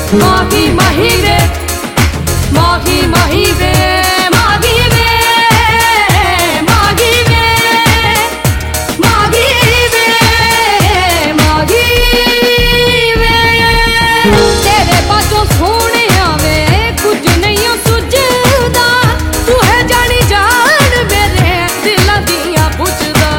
माही माही वे, माही माही वे, माही वे, माही वे, माही वे, माही वे। तेरे पासों सोने आवे कुछ नहीं सुझदा, तू है जानी जान मेरे दिल दिया बुझदा।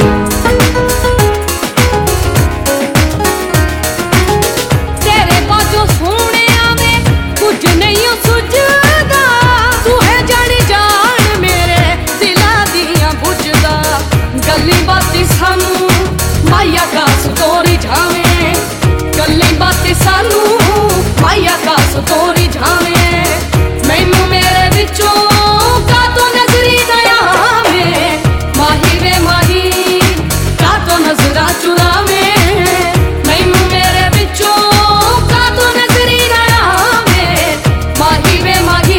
गल्ली बातें सानू माया कास तोरी जावे, गल्ली बातें सानू माया कास तोरी जावे। मैनू मेरे विचों कातों नजरी ना आवे, माही वे माही कातों नजरा चुरावे। मैनू मेरे विचों कातों नजरी ना आवे, माही वे माही।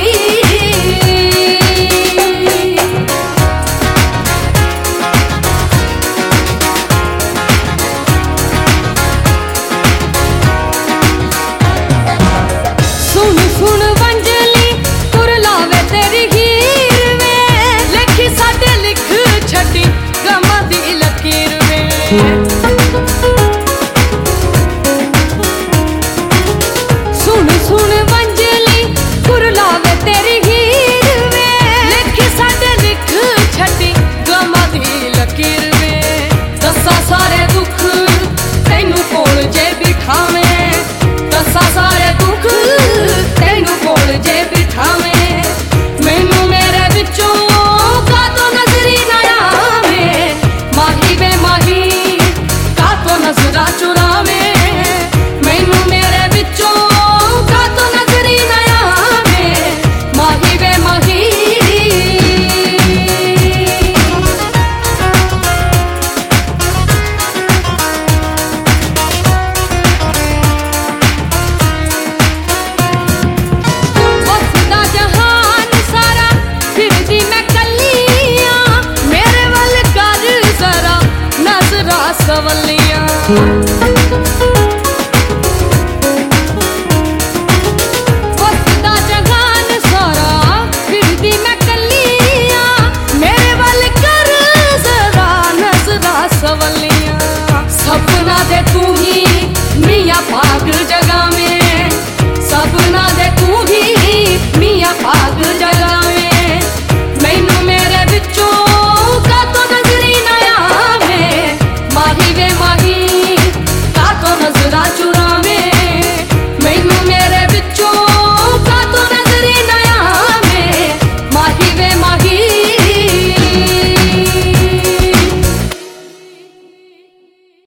सुन वंजली कुरलावे तेरी हीर वे, लिखी साडे लिख छड्डी गमां दी लकीर वे। सुन वंजली कुरलावे तेरी हीर वे, लिखी साडे लिख छड्डी गमां दी लकीर वे। दसा सारे दुख तैनू कोल जे बिठावें, दसा सारे दुख तैनू कोल जे बिठावे। मैनू मेरे विचों कातों नजरी ना आवे, माही वे माही कातों नजरा चुरावे। मैनू मेरे विचों कातों नजरी ना आवे, माही वे माही। सवलियां